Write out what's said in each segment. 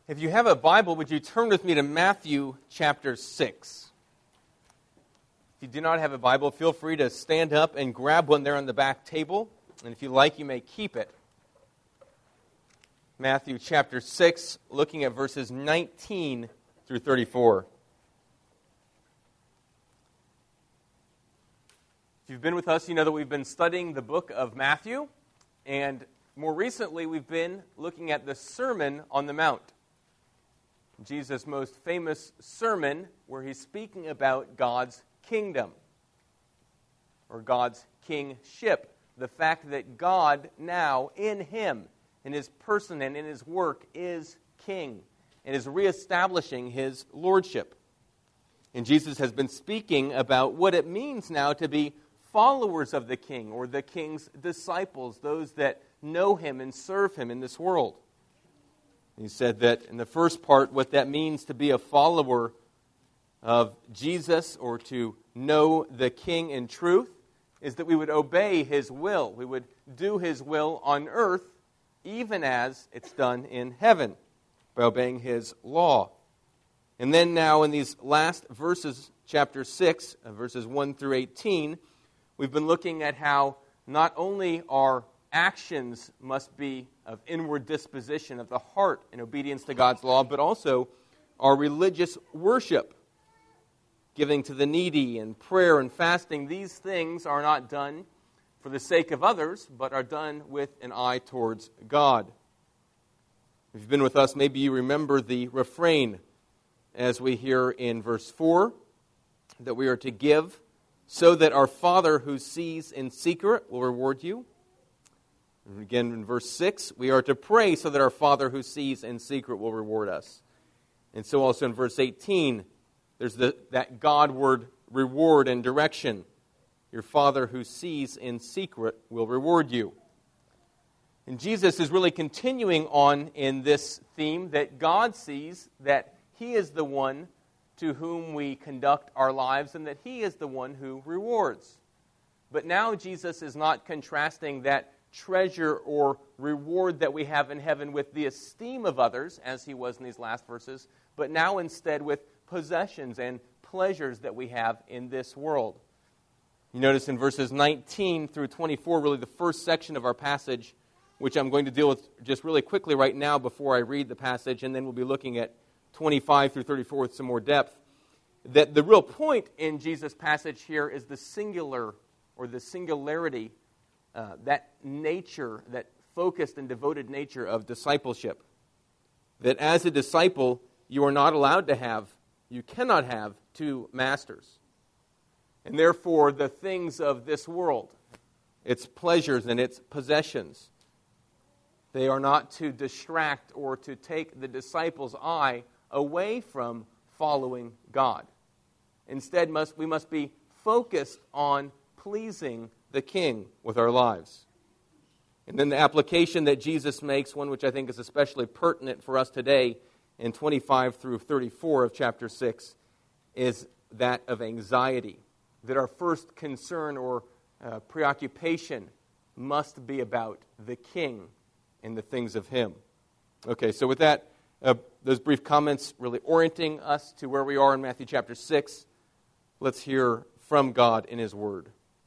If you have a Bible, would you turn with me to Matthew chapter 6? If you do not have a Bible, feel free to stand up and grab one there on the back table. And if you like, you may keep it. Matthew chapter 6, looking at verses 19 through 34. If you've been with us, you know that we've been studying the book of Matthew. And more recently, we've been looking at the Sermon on the Mount. Jesus' most famous sermon where he's speaking about God's kingdom or God's kingship. The fact that God now in him, in his person and in his work, is king and is reestablishing his lordship. And Jesus has been speaking about what it means now to be followers of the king or the king's disciples, those that know him and serve him in this world. He said that in the first part, what that means to be a follower of Jesus or to know the King in truth is that we would obey his will. We would do his will on earth even as it's done in heaven by obeying his law. And then now in these last verses, chapter 6, verses 1 through 18, we've been looking at how not only our actions must be of inward disposition of the heart in obedience to God's law, but also our religious worship, giving to the needy and prayer and fasting. These things are not done for the sake of others, but are done with an eye towards God. If you've been with us, maybe you remember the refrain as we hear in verse 4, that we are to give so that our Father who sees in secret will reward you. And again, in verse 6, we are to pray so that our Father who sees in secret will reward us. And so also in verse 18, there's that Godward reward and direction. Your Father who sees in secret will reward you. And Jesus is really continuing on in this theme that God sees that he is the one to whom we conduct our lives and that he is the one who rewards. But now Jesus is not contrasting that treasure or reward that we have in heaven with the esteem of others, as he was in these last verses, but now instead with possessions and pleasures that we have in this world. You notice in verses 19 through 24, really the first section of our passage, which I'm going to deal with just really quickly right now before I read the passage, and then we'll be looking at 25 through 34 with some more depth, that the real point in Jesus' passage here is the singular or the singularity, that nature, that focused and devoted nature of discipleship. That as a disciple, you are not allowed to have, you cannot have two masters. And therefore, the things of this world, its pleasures and its possessions, they are not to distract or to take the disciple's eye away from following God. Instead, we must be focused on pleasing the King with our lives. And then the application that Jesus makes, one which I think is especially pertinent for us today in 25 through 34 of chapter 6, is that of anxiety. That our first concern or preoccupation must be about the King and the things of him. Okay, so with that, those brief comments really orienting us to where we are in Matthew chapter 6, let's hear from God in his word.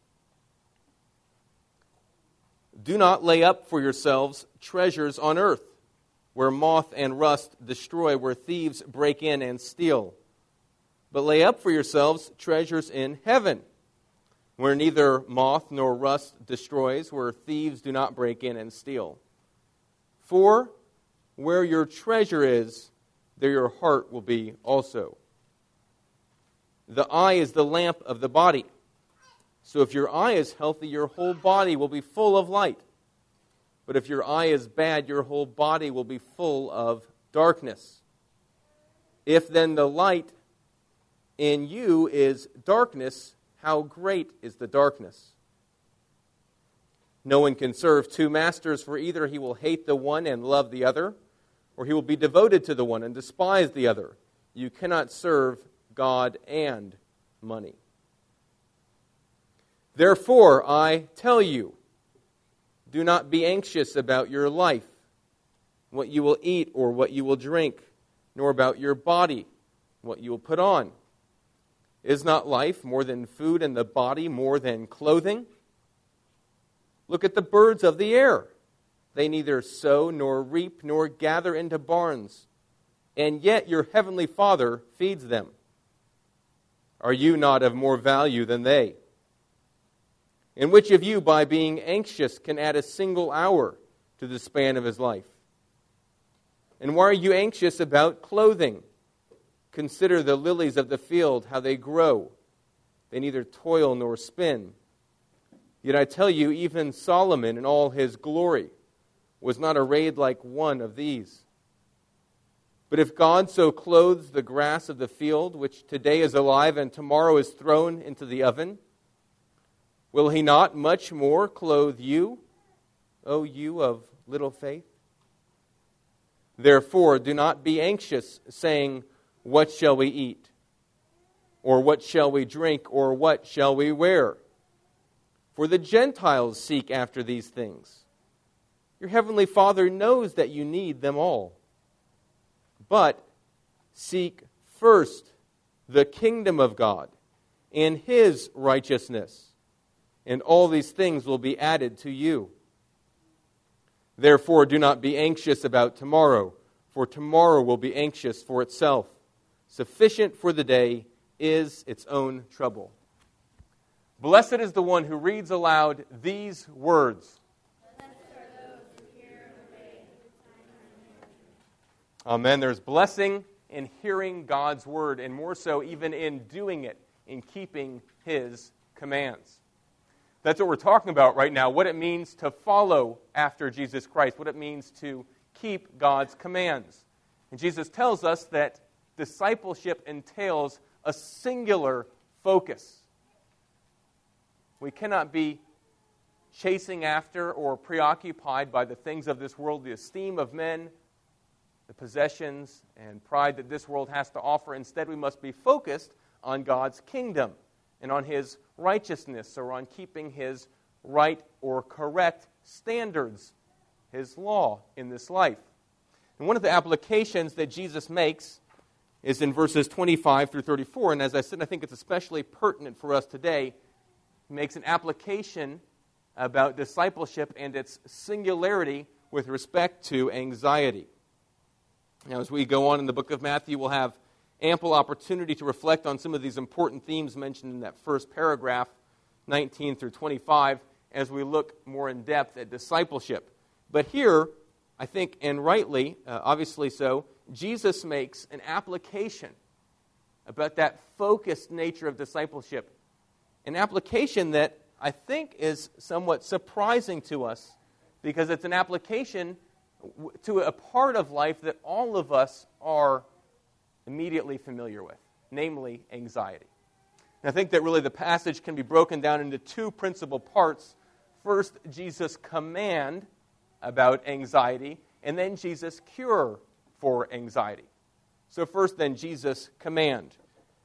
Do not lay up for yourselves treasures on earth, where moth and rust destroy, where thieves break in and steal. But lay up for yourselves treasures in heaven, where neither moth nor rust destroys, where thieves do not break in and steal. For where your treasure is, there your heart will be also. The eye is the lamp of the body. So if your eye is healthy, your whole body will be full of light. But if your eye is bad, your whole body will be full of darkness. If then the light in you is darkness, how great is the darkness? No one can serve two masters, for either he will hate the one and love the other, or he will be devoted to the one and despise the other. You cannot serve God and money. Therefore, I tell you, do not be anxious about your life, what you will eat or what you will drink, nor about your body, what you will put on. Is not life more than food, and the body more than clothing? Look at the birds of the air. They neither sow nor reap nor gather into barns, and yet your heavenly Father feeds them. Are you not of more value than they? And which of you, by being anxious, can add a single hour to the span of his life? And why are you anxious about clothing? Consider the lilies of the field, how they grow. They neither toil nor spin. Yet I tell you, even Solomon in all his glory was not arrayed like one of these. But if God so clothes the grass of the field, which today is alive and tomorrow is thrown into the oven, will he not much more clothe you, O you of little faith? Therefore, do not be anxious, saying, what shall we eat? Or what shall we drink? Or what shall we wear? For the Gentiles seek after these things. Your heavenly Father knows that you need them all. But seek first the kingdom of God and His righteousness, and all these things will be added to you. Therefore, do not be anxious about tomorrow, for tomorrow will be anxious for itself. Sufficient for the day is its own trouble. Blessed is the one who reads aloud these words. Amen. There's blessing in hearing God's word, and more so even in doing it, in keeping His commands. That's what we're talking about right now, what it means to follow after Jesus Christ, what it means to keep God's commands. And Jesus tells us that discipleship entails a singular focus. We cannot be chasing after or preoccupied by the things of this world, the esteem of men, the possessions and pride that this world has to offer. Instead, we must be focused on God's kingdom and on His righteousness, or on keeping His right or correct standards, His law in this life. And one of the applications that Jesus makes is in verses 25 through 34. And as I said, I think it's especially pertinent for us today. He makes an application about discipleship and its singularity with respect to anxiety. Now, as we go on in the book of Matthew, we'll have ample opportunity to reflect on some of these important themes mentioned in that first paragraph, 19 through 25, as we look more in depth at discipleship. But here, I think, and rightly, obviously so, Jesus makes an application about that focused nature of discipleship. An application that I think is somewhat surprising to us, because it's an application to a part of life that all of us are immediately familiar with, namely anxiety. And I think that really the passage can be broken down into two principal parts. First, Jesus' command about anxiety, and then Jesus' cure for anxiety. So first, then, Jesus' command.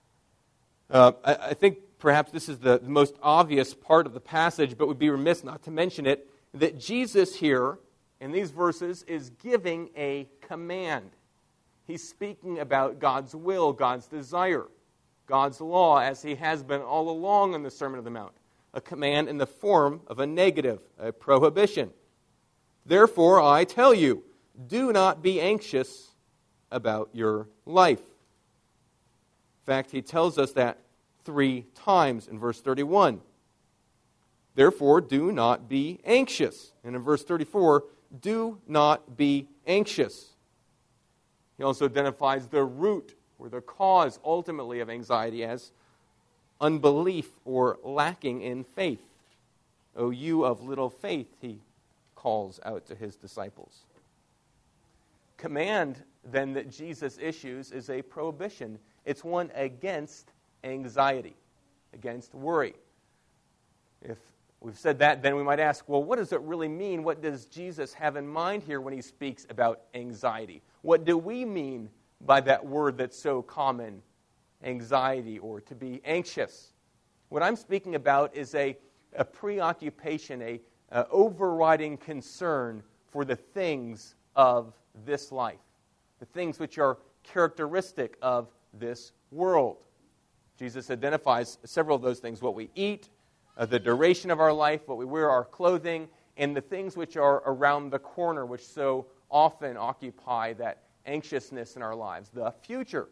I think perhaps this is the most obvious part of the passage, but would be remiss not to mention it, that Jesus here, in these verses, is giving a command. He's speaking about God's will, God's desire, God's law, as He has been all along in the Sermon on the Mount. A command in the form of a negative, a prohibition. Therefore, I tell you, do not be anxious about your life. In fact, He tells us that 3 times in verse 31. Therefore, do not be anxious. And in verse 34, do not be anxious. He also identifies the root or the cause ultimately of anxiety as unbelief or lacking in faith. O you of little faith, He calls out to His disciples. Command, then, that Jesus issues is a prohibition. It's one against anxiety, against worry. If we've said that, then we might ask, well, what does it really mean? What does Jesus have in mind here when He speaks about anxiety? What do we mean by that word that's so common, anxiety, or to be anxious? What I'm speaking about is a preoccupation, a overriding concern for the things of this life, the things which are characteristic of this world. Jesus identifies several of those things: what we eat, the duration of our life, what we wear, our clothing, and the things which are around the corner, which so often occupy that anxiousness in our lives, the future.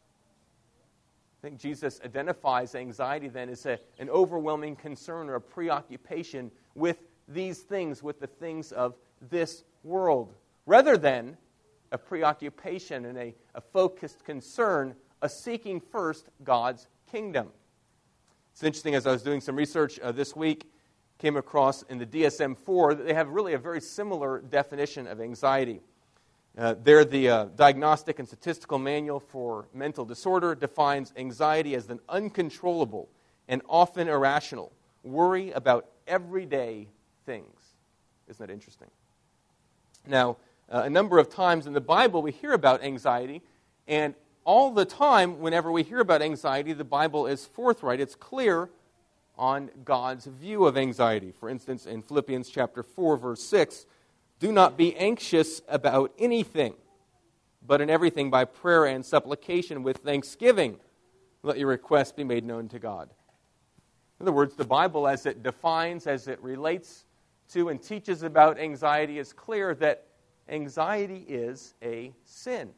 I think Jesus identifies anxiety then as an overwhelming concern or a preoccupation with these things, with the things of this world, rather than a preoccupation and a focused concern, a seeking first God's kingdom. It's interesting, as I was doing some research this week, came across in the DSM-4 that they have really a very similar definition of anxiety. There, the Diagnostic and Statistical Manual for Mental Disorder defines anxiety as an uncontrollable and often irrational worry about everyday things. Isn't that interesting? Now, a number of times in the Bible we hear about anxiety, and all the time, whenever we hear about anxiety, the Bible is forthright. It's clear on God's view of anxiety. For instance, in Philippians chapter 4, verse 6, "Do not be anxious about anything, but in everything by prayer and supplication with thanksgiving, let your requests be made known to God." In other words, the Bible, as it defines, as it relates to and teaches about anxiety, is clear that anxiety is a sin.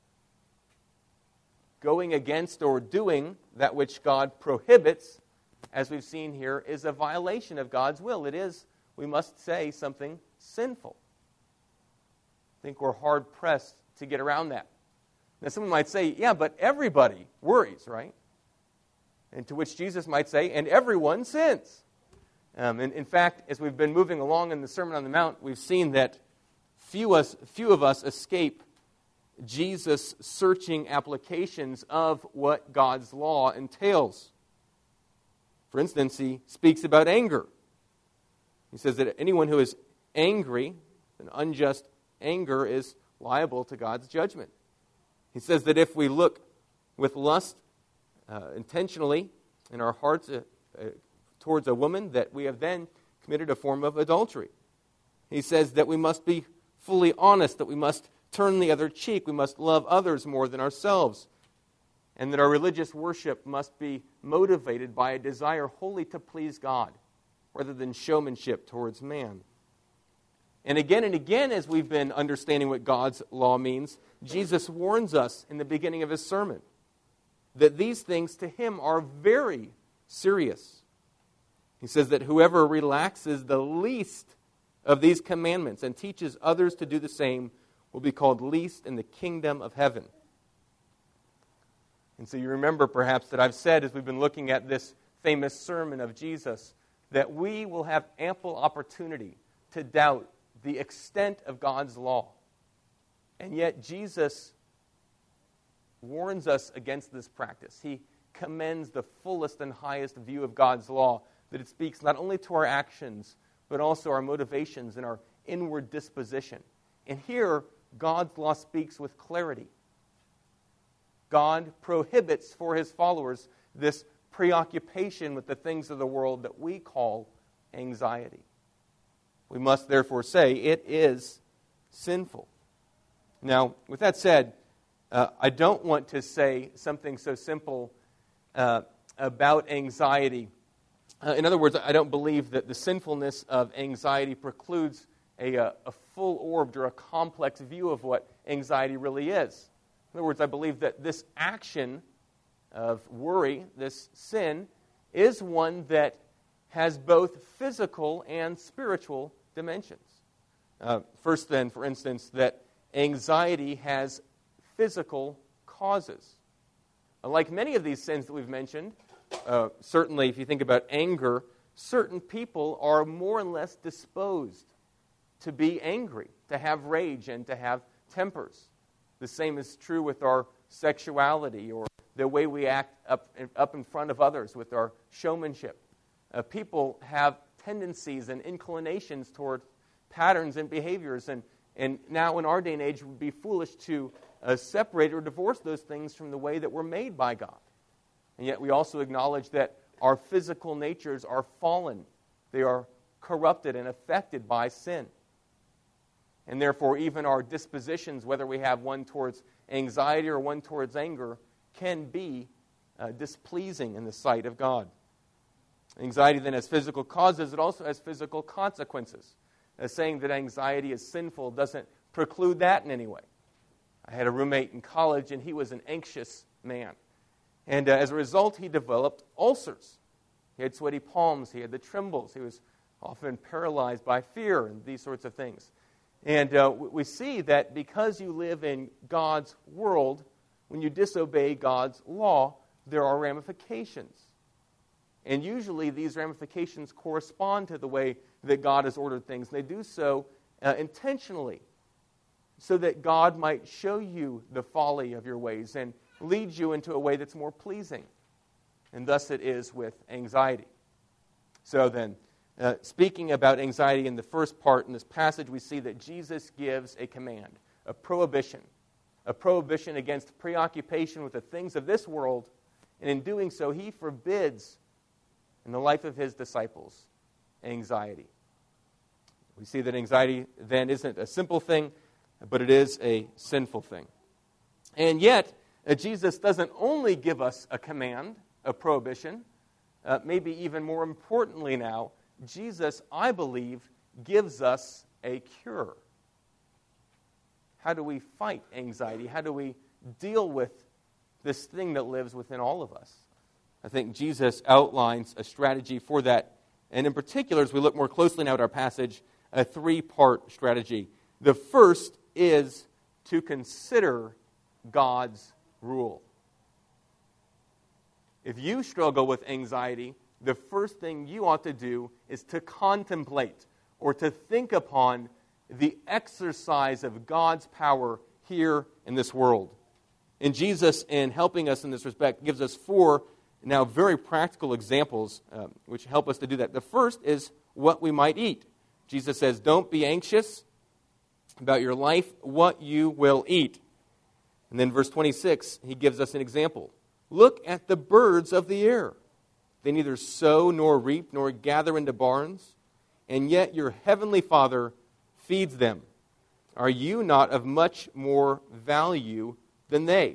Going against or doing that which God prohibits, as we've seen here, is a violation of God's will. It is, we must say, something sinful. I think we're hard-pressed to get around that. Now, someone might say, yeah, but everybody worries, right? And to which Jesus might say, and everyone sins. In fact, as we've been moving along in the Sermon on the Mount, we've seen that few of us escape Jesus' searching applications of what God's law entails. For instance, he speaks about anger. He says that anyone who is angry, an unjust anger, is liable to God's judgment. He says that if we look with lust intentionally in our hearts towards a woman, that we have then committed a form of adultery. He says that we must be fully honest, that we must turn the other cheek, we must love others more than ourselves, and that our religious worship must be motivated by a desire wholly to please God, rather than showmanship towards man. And again, as we've been understanding what God's law means, Jesus warns us in the beginning of his sermon that these things to him are very serious. He says that whoever relaxes the least of these commandments and teaches others to do the same will be called least in the kingdom of heaven. And so you remember perhaps that I've said, as we've been looking at this famous sermon of Jesus, that we will have ample opportunity to doubt the extent of God's law. And yet Jesus warns us against this practice. He commends the fullest and highest view of God's law, that it speaks not only to our actions, but also our motivations and our inward disposition. And here, God's law speaks with clarity. God prohibits for his followers this preoccupation with the things of the world that we call anxiety. We must therefore say it is sinful. Now, with that said, I don't want to say something so simple about anxiety. In other words, I don't believe that the sinfulness of anxiety precludes a full-orbed or a complex view of what anxiety really is. In other words, I believe that this action of worry, this sin, is one that has both physical and spiritual dimensions. First then, for instance, that anxiety has physical causes. Like many of these sins that we've mentioned, certainly if you think about anger, certain people are more or less disposed to be angry, to have rage, and to have tempers. The same is true with our sexuality or the way we act up in front of others with our showmanship. People have tendencies and inclinations toward patterns and behaviors, and now in our day and age it would be foolish to separate or divorce those things from the way that we're made by God. And yet we also acknowledge that our physical natures are fallen. They are corrupted and affected by sin. And therefore, even our dispositions, whether we have one towards anxiety or one towards anger, can be displeasing in the sight of God. Anxiety then has physical causes. It also has physical consequences. Saying that anxiety is sinful doesn't preclude that in any way. I had a roommate in college, and he was an anxious man. And as a result, he developed ulcers. He had sweaty palms. He had the trembles. He was often paralyzed by fear and these sorts of things. And we see that because you live in God's world, when you disobey God's law, there are ramifications. And usually these ramifications correspond to the way that God has ordered things. And they do so intentionally, so that God might show you the folly of your ways and lead you into a way that's more pleasing. And thus it is with anxiety. So then, speaking about anxiety in the first part in this passage, we see that Jesus gives a command, a prohibition against preoccupation with the things of this world. And in doing so, he forbids, in the life of his disciples, anxiety. We see that anxiety then isn't a simple thing, but it is a sinful thing. And yet, Jesus doesn't only give us a command, a prohibition. Maybe even more importantly now, Jesus, I believe, gives us a cure. How do we fight anxiety? How do we deal with this thing that lives within all of us? I think Jesus outlines a strategy for that. And in particular, as we look more closely now at our passage, a three-part strategy. The first is to consider God's rule. If you struggle with anxiety, the first thing you ought to do is to contemplate or to think upon the exercise of God's power here in this world. And Jesus, in helping us in this respect, gives us four now very practical examples which help us to do that. The first is what we might eat. Jesus says, don't be anxious about your life, what you will eat. And then verse 26, he gives us an example. Look at the birds of the air. They neither sow nor reap nor gather into barns, and yet your heavenly Father feeds them. Are you not of much more value than they?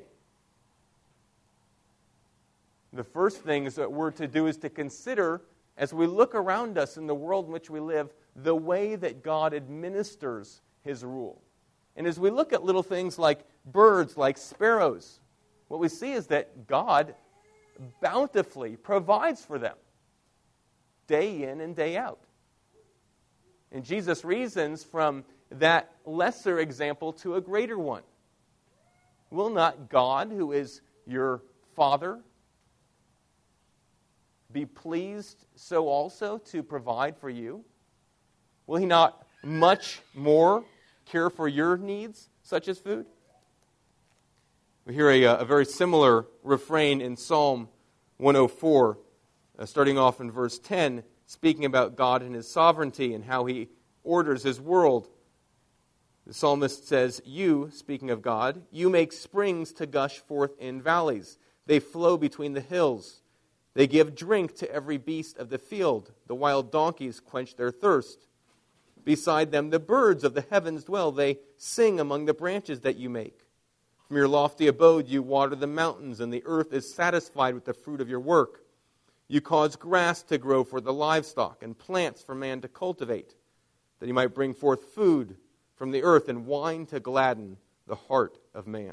The first thing that we're to do is to consider, as we look around us in the world in which we live, the way that God administers his rule. And as we look at little things like birds, like sparrows, what we see is that God bountifully provides for them day in and day out. And Jesus reasons from that lesser example to a greater one. Will not God, who is your Father, be pleased so also to provide for you? Will he not much more care for your needs, such as food? We hear a very similar refrain in Psalm 104, starting off in verse 10, speaking about God and his sovereignty and how he orders his world. The psalmist says, you, speaking of God, you make springs to gush forth in valleys. They flow between the hills. They give drink to every beast of the field. The wild donkeys quench their thirst. Beside them the birds of the heavens dwell. They sing among the branches that you make. From your lofty abode you water the mountains, and the earth is satisfied with the fruit of your work. You cause grass to grow for the livestock, and plants for man to cultivate, that he might bring forth food from the earth, and wine to gladden the heart of man.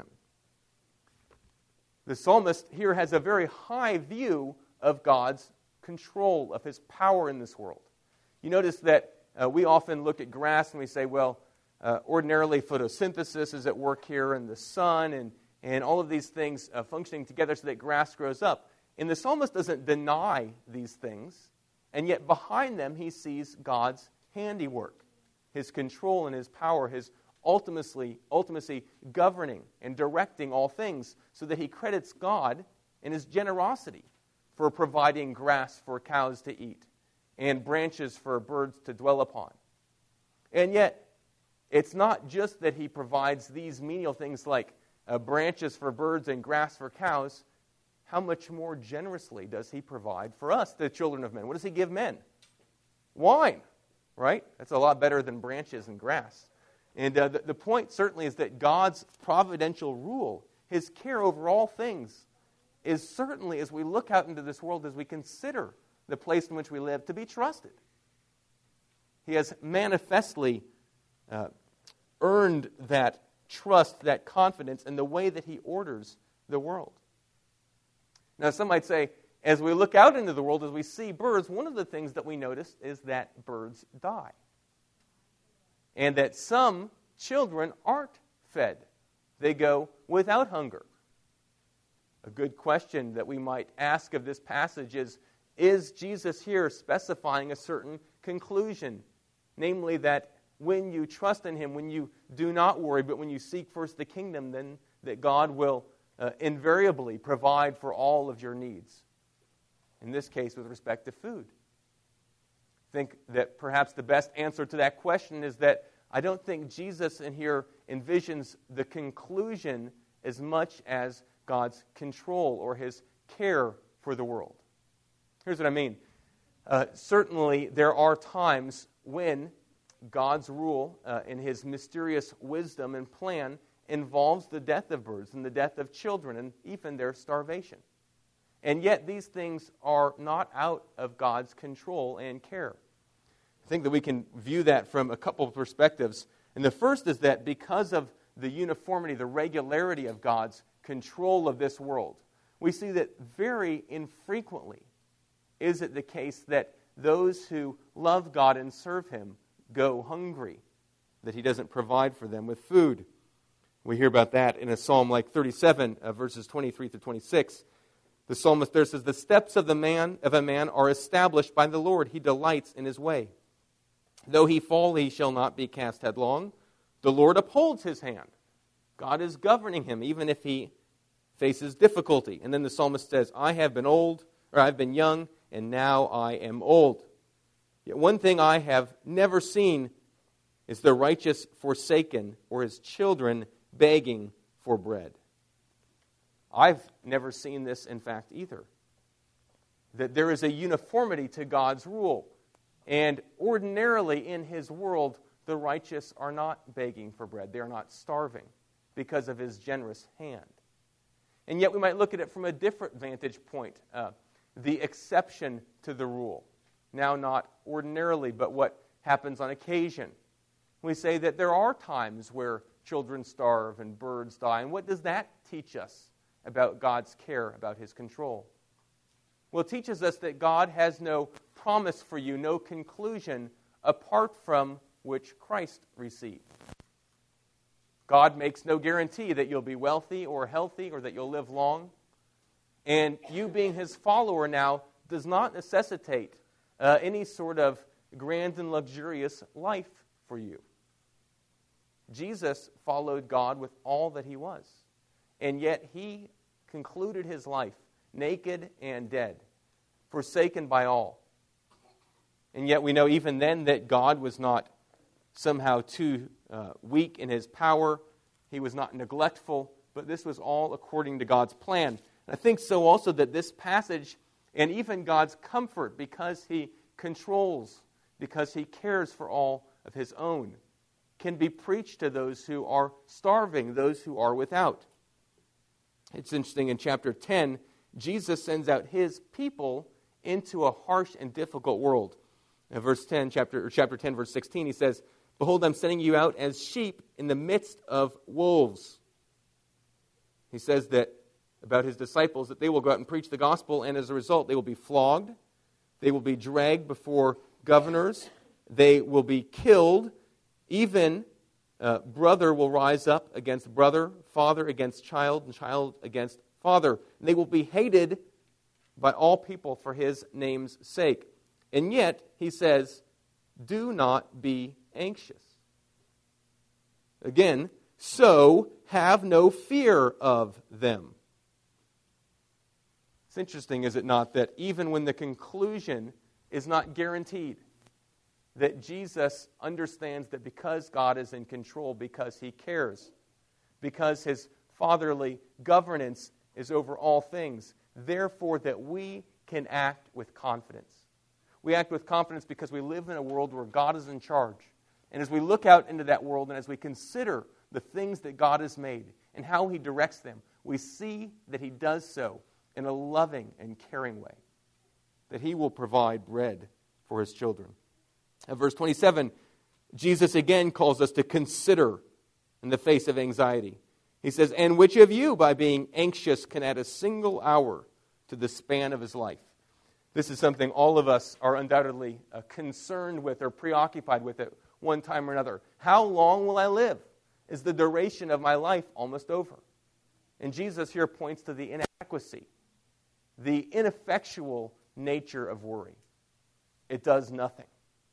The psalmist here has a very high view of God's control, of his power in this world. You notice that we often look at grass and we say, well, ordinarily photosynthesis is at work here, and the sun and all of these things functioning together so that grass grows up. And the psalmist doesn't deny these things, and yet behind them he sees God's handiwork, his control and his power, his ultimacy governing and directing all things, so that he credits God in his generosity for providing grass for cows to eat and branches for birds to dwell upon. And yet, it's not just that he provides these menial things like branches for birds and grass for cows. How much more generously does he provide for us, the children of men? What does he give men? Wine, right? That's a lot better than branches and grass. And the point certainly is that God's providential rule, His care over all things, is certainly, as we look out into this world, as we consider the place in which we live, to be trusted. He has manifestly earned that trust, that confidence in the way that He orders the world. Now, some might say, as we look out into the world, as we see birds, one of the things that we notice is that birds die. And that some children aren't fed. They go without hunger. A good question that we might ask of this passage is Jesus here specifying a certain conclusion? Namely that when you trust in Him, when you do not worry, but when you seek first the kingdom, then that God will invariably provide for all of your needs. In this case, with respect to food. I think that perhaps the best answer to that question is that I don't think Jesus in here envisions the conclusion as much as God's control or His care for the world. Here's what I mean. Certainly, there are times when God's rule in His mysterious wisdom and plan involves the death of birds and the death of children and even their starvation. And yet these things are not out of God's control and care. I think that we can view that from a couple of perspectives. And the first is that because of the uniformity, the regularity of God's control of this world, we see that very infrequently is it the case that those who love God and serve Him go hungry, that He doesn't provide for them with food. We hear about that in a psalm like 37, verses 23 through 26. The psalmist there says, "The steps of a man are established by the Lord. He delights in his way. Though he fall, he shall not be cast headlong. The Lord upholds his hand." God is governing him, even if he faces difficulty. And then the psalmist says, I've been young, and now I am old. Yet one thing I have never seen is the righteous forsaken, or his children begging for bread. I've never seen this, in fact, either. That there is a uniformity to God's rule. And ordinarily in His world, the righteous are not begging for bread. They are not starving because of His generous hand. And yet we might look at it from a different vantage point. The exception to the rule. Now not ordinarily, but what happens on occasion. We say that there are times where children starve and birds die. And what does that teach us about God's care, about His control? Well, it teaches us that God has no promise for you, no conclusion, apart from which Christ received. God makes no guarantee that you'll be wealthy or healthy or that you'll live long. And you being His follower now does not necessitate any sort of grand and luxurious life for you. Jesus followed God with all that He was. And yet He concluded His life naked and dead, forsaken by all. And yet we know even then that God was not somehow too weak in His power. He was not neglectful, but this was all according to God's plan. And I think so also that this passage, and even God's comfort, because He controls, because He cares for all of His own, can be preached to those who are starving, those who are without. It's interesting, in chapter 10, Jesus sends out His people into a harsh and difficult world. In chapter 10, verse 16, He says, "Behold, I'm sending you out as sheep in the midst of wolves." He says that about His disciples, that they will go out and preach the gospel, and as a result, they will be flogged, they will be dragged before governors, they will be killed, even brother will rise up against brother, father against child, and child against father. And they will be hated by all people for His name's sake. And yet, He says, do not be anxious. Again, so have no fear of them. It's interesting, is it not, that even when the conclusion is not guaranteed, that Jesus understands that because God is in control, because He cares, because His fatherly governance is over all things, therefore that we can act with confidence. We act with confidence because we live in a world where God is in charge, And as we look out into that world and as we consider the things that God has made and how he directs them, we see that he does so in a loving and caring way, that he will provide bread for his children. At verse 27, Jesus again calls us to consider in the face of anxiety. He says, "And which of you, by being anxious, can add a single hour to the span of his life?" This is something all of us are undoubtedly concerned with or preoccupied with at one time or another. How long will I live? Is the duration of my life almost over? And Jesus here points to the inadequacy, the ineffectual nature of worry. It does nothing.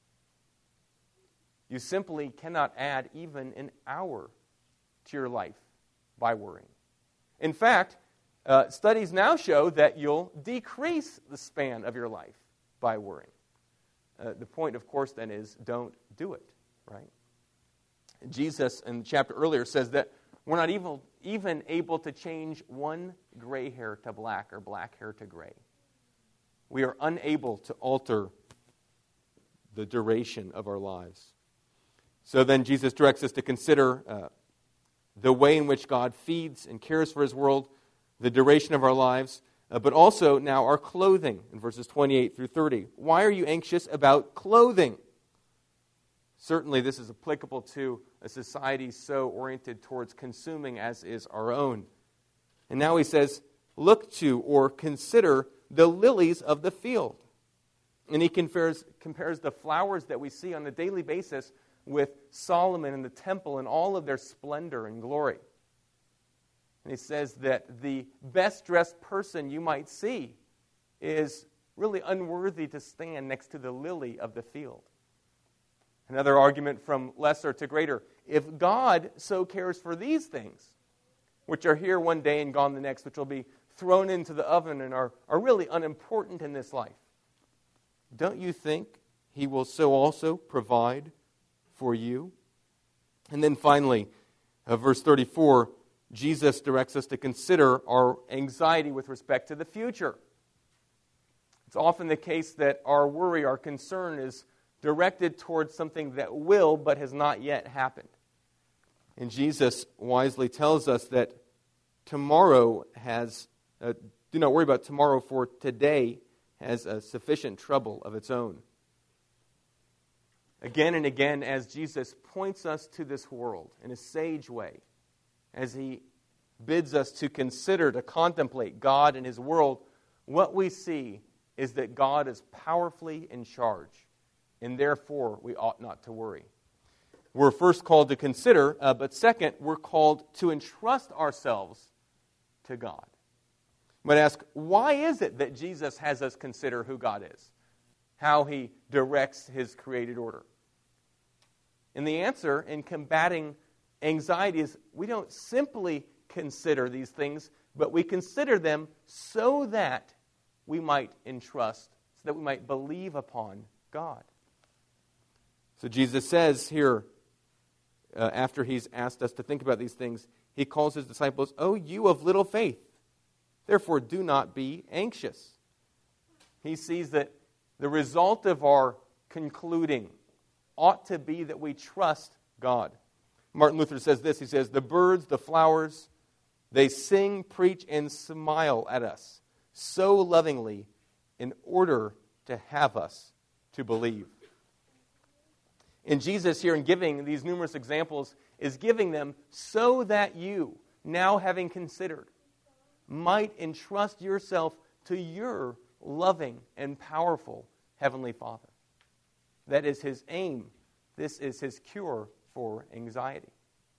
You simply cannot add even an hour to your life by worrying. In fact, studies now show that you'll decrease the span of your life by worrying. The point, of course, then is don't do it, right? Jesus, in the chapter earlier, says that we're not even able to change one gray hair to black or black hair to gray. We are unable to alter the duration of our lives. So then Jesus directs us to consider the way in which God feeds and cares for his world, the duration of our lives, but also now our clothing in verses 28 through 30. Why are you anxious about clothing? Certainly this is applicable to a society so oriented towards consuming as is our own. And now he says, look to or consider the lilies of the field. And he compares the flowers that we see on a daily basis with Solomon and the temple and all of their splendor and glory. And he says that the best dressed person you might see is really unworthy to stand next to the lily of the field. Another argument from lesser to greater. If God so cares for these things, which are here one day and gone the next, which will be thrown into the oven and are really unimportant in this life, don't you think he will so also provide for you? And then finally, verse 34, Jesus directs us to consider our anxiety with respect to the future. It's often the case that our worry, our concern is directed towards something that will but has not yet happened. And Jesus wisely tells us that tomorrow do not worry about tomorrow, for today has a sufficient trouble of its own. Again and again, as Jesus points us to this world in a sage way, as he bids us to consider, to contemplate God and his world, what we see is that God is powerfully in charge, and therefore we ought not to worry. We're first called to consider, but second, we're called to entrust ourselves to God. You might ask, why is it that Jesus has us consider who God is, how he directs his created order? And the answer in combating anxiety is we don't simply consider these things, but we consider them so that we might entrust, so that we might believe upon God. So Jesus says here, after he's asked us to think about these things, he calls his disciples, "O you of little faith, therefore do not be anxious." He sees that the result of our concluding ought to be that we trust God. Martin Luther says this, he says, "The birds, the flowers, they sing, preach, and smile at us so lovingly in order to have us to believe." And Jesus here, in giving these numerous examples, is giving them so that you, now having considered, might entrust yourself to your loving and powerful Heavenly Father. That is his aim. This is his cure for anxiety.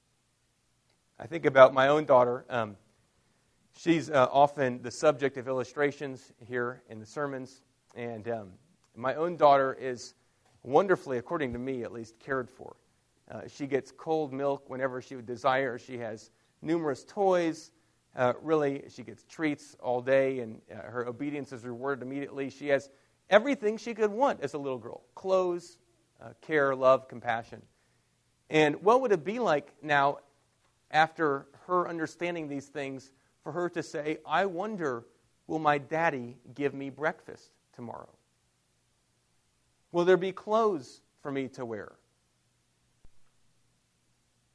I think about my own daughter. She's often the subject of illustrations here in the sermons. And my own daughter is wonderfully, according to me at least, cared for. She gets cold milk whenever she would desire. She has numerous toys. Really, she gets treats all day, and her obedience is rewarded immediately. She has everything she could want as a little girl: clothes, care, love, compassion. And what would it be like now, after her understanding these things, for her to say, "I wonder, will my daddy give me breakfast tomorrow? Will there be clothes for me to wear?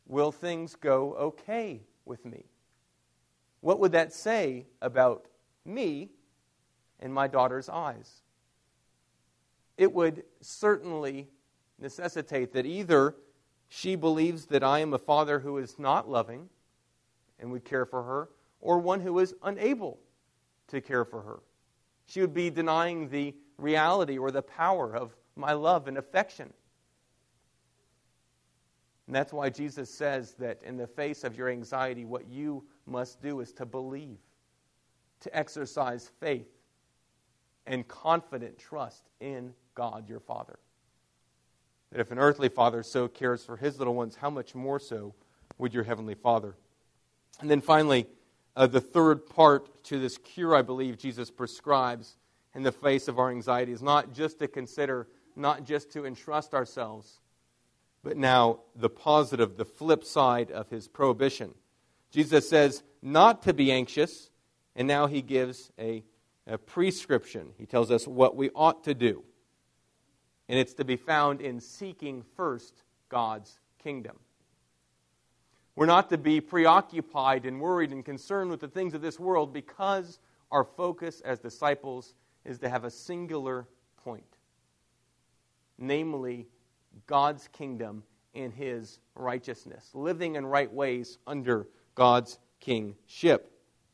will things go okay with me? What would that say about me in my daughter's eyes? It would certainly necessitate that either she believes that I am a father who is not loving and would care for her, or one who is unable to care for her. She would be denying the reality or the power of my love and affection. And that's why Jesus says that in the face of your anxiety, what you must do is to believe, to exercise faith and confident trust in God your Father. That if an earthly father so cares for his little ones, how much more so would your heavenly Father? And then finally, the third part to this cure, I believe, Jesus prescribes in the face of our anxiety is not just to consider, not just to entrust ourselves, but now the positive, the flip side of his prohibition. Jesus says not to be anxious, and now he gives a prescription. He tells us what we ought to do. And it's to be found in seeking first God's kingdom. We're not to be preoccupied and worried and concerned with the things of this world because our focus as disciples is to have a singular point. Namely, God's kingdom and His righteousness. Living in right ways under God's kingship.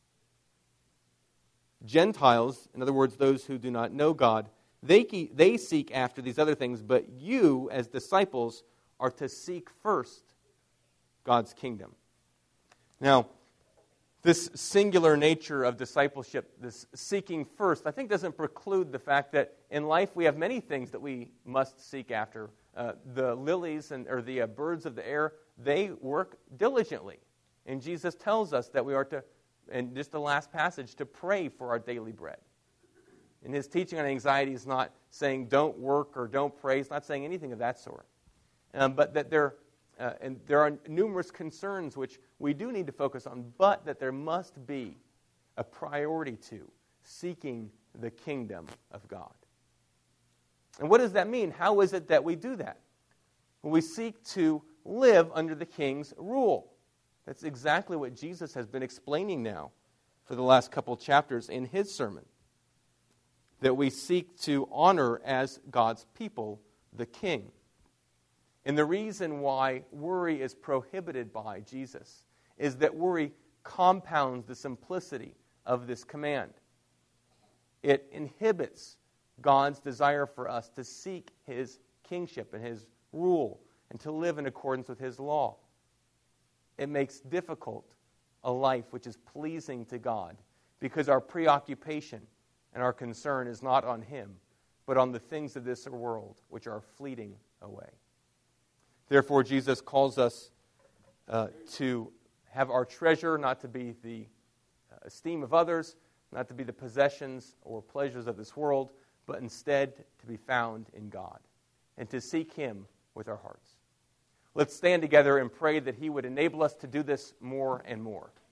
Gentiles, in other words, those who do not know God, they seek after these other things, but you, as disciples, are to seek first God's kingdom. Now, this singular nature of discipleship, this seeking first, I think doesn't preclude the fact that in life we have many things that we must seek after. The lilies or the birds of the air, they work diligently. And Jesus tells us that we are to, in just the last passage, to pray for our daily bread. And his teaching on anxiety is not saying don't work or don't pray. He's not saying anything of that sort. But that there are numerous concerns which we do need to focus on, but that there must be a priority to seeking the kingdom of God. And what does that mean? How is it that we do that? Well, we seek to live under the king's rule. That's exactly what Jesus has been explaining now for the last couple chapters in his sermon. That we seek to honor as God's people the king. And the reason why worry is prohibited by Jesus is that worry compounds the simplicity of this command. It inhibits God's desire for us to seek His kingship and His rule and to live in accordance with His law. It makes difficult a life which is pleasing to God because our preoccupation and our concern is not on Him, but on the things of this world which are fleeting away. Therefore, Jesus calls us to have our treasure not to be the esteem of others, not to be the possessions or pleasures of this world, but instead to be found in God and to seek Him with our hearts. Let's stand together and pray that He would enable us to do this more and more.